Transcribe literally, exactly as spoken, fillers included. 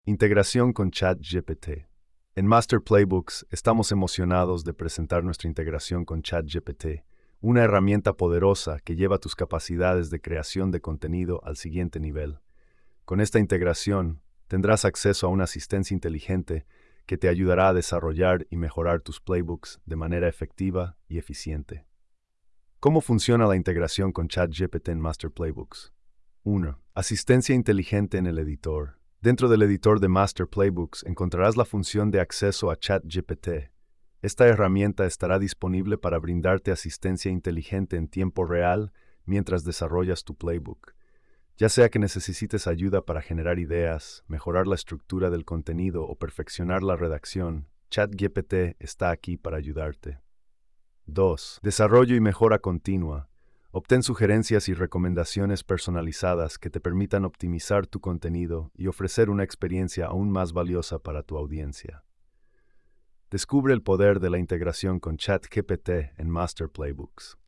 Integración con ChatGPT. En Master Playbooks estamos emocionados de presentar nuestra integración con ChatGPT, una herramienta poderosa que lleva tus capacidades de creación de contenido al siguiente nivel. Con esta integración, tendrás acceso a una asistencia inteligente que te ayudará a desarrollar y mejorar tus playbooks de manera efectiva y eficiente. ¿Cómo funciona la integración con ChatGPT en Master Playbooks? uno. Asistencia inteligente en el editor. Dentro del editor de Master Playbooks encontrarás la función de acceso a ChatGPT. Esta herramienta estará disponible para brindarte asistencia inteligente en tiempo real mientras desarrollas tu playbook. Ya sea que necesites ayuda para generar ideas, mejorar la estructura del contenido o perfeccionar la redacción, ChatGPT está aquí para ayudarte. dos. Desarrollo y mejora continua. Obtén sugerencias y recomendaciones personalizadas que te permitan optimizar tu contenido y ofrecer una experiencia aún más valiosa para tu audiencia. Descubre el poder de la integración con ChatGPT en Master Playbooks.